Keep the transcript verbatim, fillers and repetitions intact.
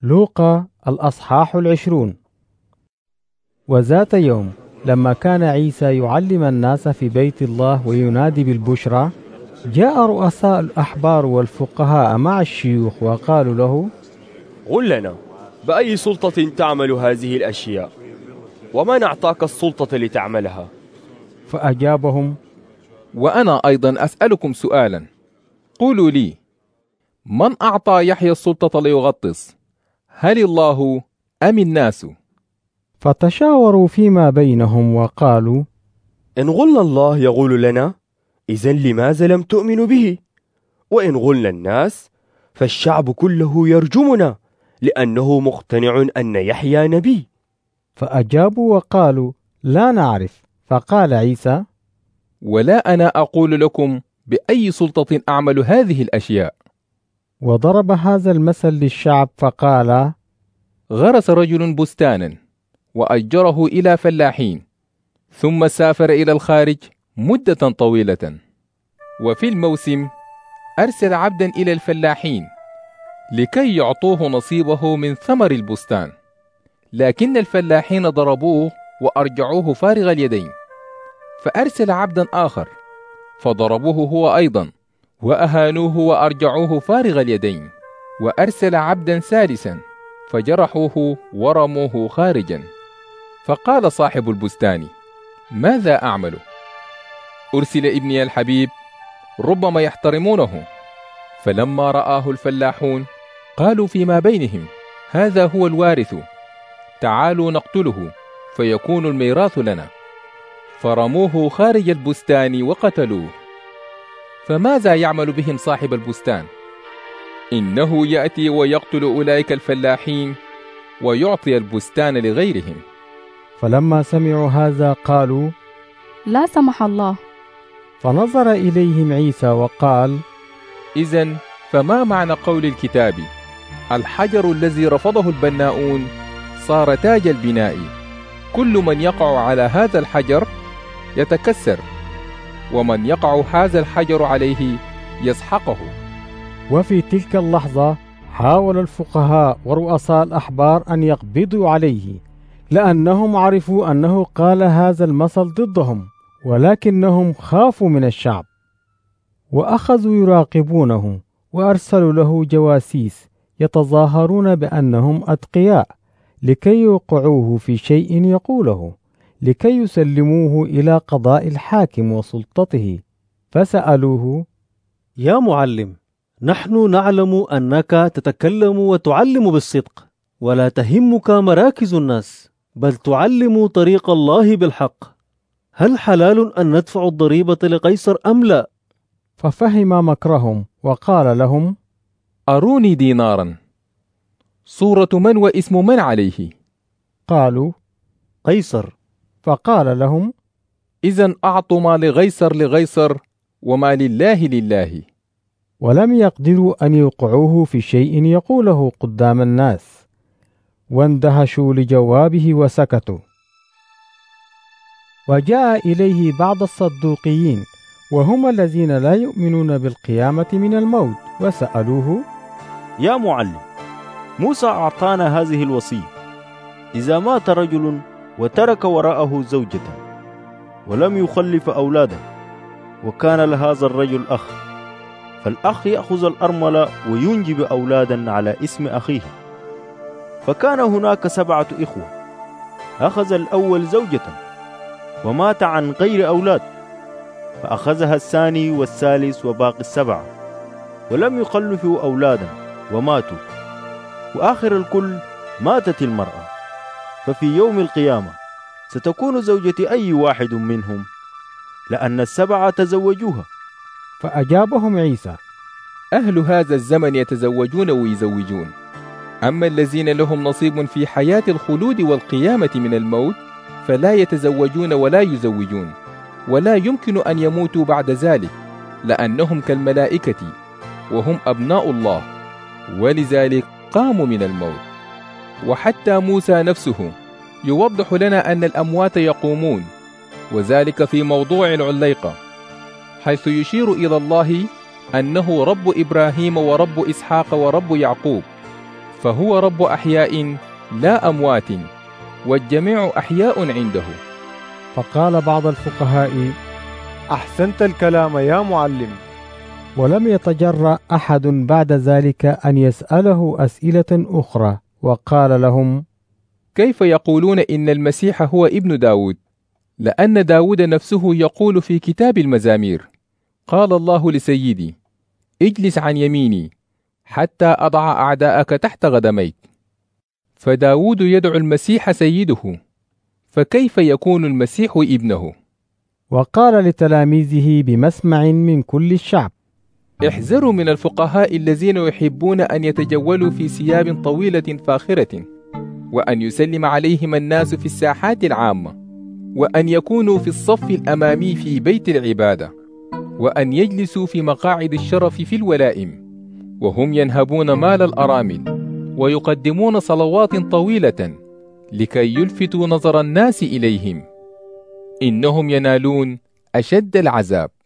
لوقا الأصحاح العشرون. وذات يوم لما كان عيسى يعلم الناس في بيت الله وينادي بالبشرى، جاء رؤساء الأحبار والفقهاء مع الشيوخ وقالوا له: قل لنا، بأي سلطة تعمل هذه الأشياء؟ ومن أعطاك السلطة لتعملها؟ فأجابهم: وأنا أيضا أسألكم سؤالا، قولوا لي، من أعطى يحيى السلطة ليغطس؟ هل الله أم الناس؟ فتشاوروا فيما بينهم وقالوا: إن قلنا الله يقول لنا، إذن لماذا لم تؤمنوا به؟ وإن قلنا الناس، فالشعب كله يرجمنا، لأنه مقتنع أن يحيى نبي. فأجابوا وقالوا: لا نعرف. فقال عيسى: ولا أنا أقول لكم بأي سلطة أعمل هذه الأشياء. وضرب هذا المثل للشعب فقال: غرس رجل بستانا وأجره إلى فلاحين، ثم سافر إلى الخارج مدة طويلة، وفي الموسم أرسل عبدا إلى الفلاحين لكي يعطوه نصيبه من ثمر البستان، لكن الفلاحين ضربوه وأرجعوه فارغ اليدين. فأرسل عبدا آخر فضربوه هو أيضا وأهانوه وأرجعوه فارغ اليدين. وأرسل عبدا ثالثا فجرحوه ورموه خارجا. فقال صاحب البستان: ماذا أعمل؟ أرسل ابني الحبيب، ربما يحترمونه. فلما رآه الفلاحون قالوا فيما بينهم: هذا هو الوارث، تعالوا نقتله فيكون الميراث لنا. فرموه خارج البستان وقتلوه. فماذا يعمل بهم صاحب البستان؟ إنه يأتي ويقتل أولئك الفلاحين ويعطي البستان لغيرهم. فلما سمعوا هذا قالوا: لا سمح الله. فنظر إليهم عيسى وقال: إذن فما معنى قول الكتاب: الحجر الذي رفضه البناؤون صار تاج البناء، كل من يقع على هذا الحجر يتكسر، ومن يقع هذا الحجر عليه يسحقه. وفي تلك اللحظة حاول الفقهاء ورؤساء الأحبار أن يقبضوا عليه، لأنهم عرفوا أنه قال هذا المثل ضدهم، ولكنهم خافوا من الشعب. وأخذوا يراقبونه، وأرسلوا له جواسيس يتظاهرون بأنهم أتقياء لكي يوقعوه في شيء يقوله، لكي يسلموه إلى قضاء الحاكم وسلطته. فسألوه: يا معلم، نحن نعلم أنك تتكلم وتعلم بالصدق، ولا تهمك مراكز الناس، بل تعلم طريق الله بالحق. هل حلال أن ندفع الضريبة لقيصر أم لا؟ ففهم مكرهم وقال لهم: أروني دينارا، صورة من واسم من عليه؟ قالوا: قيصر. فقال لهم: إذن أعطوا ما لغيصر لغيصر وما لله لله. ولم يقدروا أن يوقعوه في شيء يقوله قدام الناس، واندهشوا لجوابه وسكتوا. وجاء إليه بعض الصدوقيين، وهم الذين لا يؤمنون بالقيامة من الموت، وسألوه: يا معلم، موسى أعطانا هذه الوصية: إذا مات رجل وترك وراءه زوجة ولم يخلف أولادا، وكان لهذا الرجل أخ، فالأخ يأخذ الأرملة وينجب أولادا على اسم أخيه. فكان هناك سبعة إخوة، أخذ الأول زوجة ومات عن غير أولاد، فأخذها الثاني والثالث وباقي السبعة، ولم يخلفوا أولادا وماتوا. وآخر الكل ماتت المرأة. ففي يوم القيامة ستكون زوجة أي واحد منهم؟ لأن السبعة تزوجوها. فأجابهم عيسى: أهل هذا الزمن يتزوجون ويزوجون، أما الذين لهم نصيب في حياة الخلود والقيامة من الموت فلا يتزوجون ولا يزوجون، ولا يمكن أن يموتوا بعد ذلك، لأنهم كالملائكة وهم أبناء الله، ولذلك قاموا من الموت. وحتى موسى نفسه يوضح لنا أن الأموات يقومون، وذلك في موضوع العليقة، حيث يشير إلى الله أنه رب إبراهيم ورب إسحاق ورب يعقوب. فهو رب أحياء لا أموات، والجميع أحياء عنده. فقال بعض الفقهاء: أحسنت الكلام يا معلم. ولم يتجرأ أحد بعد ذلك أن يسأله أسئلة أخرى، وقال لهم: كيف يقولون إن المسيح هو ابن داود؟ لأن داود نفسه يقول في كتاب المزامير: قال الله لسيدي: اجلس عن يميني حتى أضع أعداءك تحت قدميك. فداود يدعو المسيح سيده، فكيف يكون المسيح ابنه؟ وقال لتلاميذه بمسمع من كل الشعب: احذروا من الفقهاء الذين يحبون أن يتجولوا في ثياب طويلة فاخرة، وأن يسلم عليهم الناس في الساحات العامة، وأن يكونوا في الصف الأمامي في بيت العبادة، وأن يجلسوا في مقاعد الشرف في الولائم، وهم ينهبون مال الأرامل، ويقدمون صلوات طويلة لكي يلفتوا نظر الناس إليهم. إنهم ينالون أشد العذاب.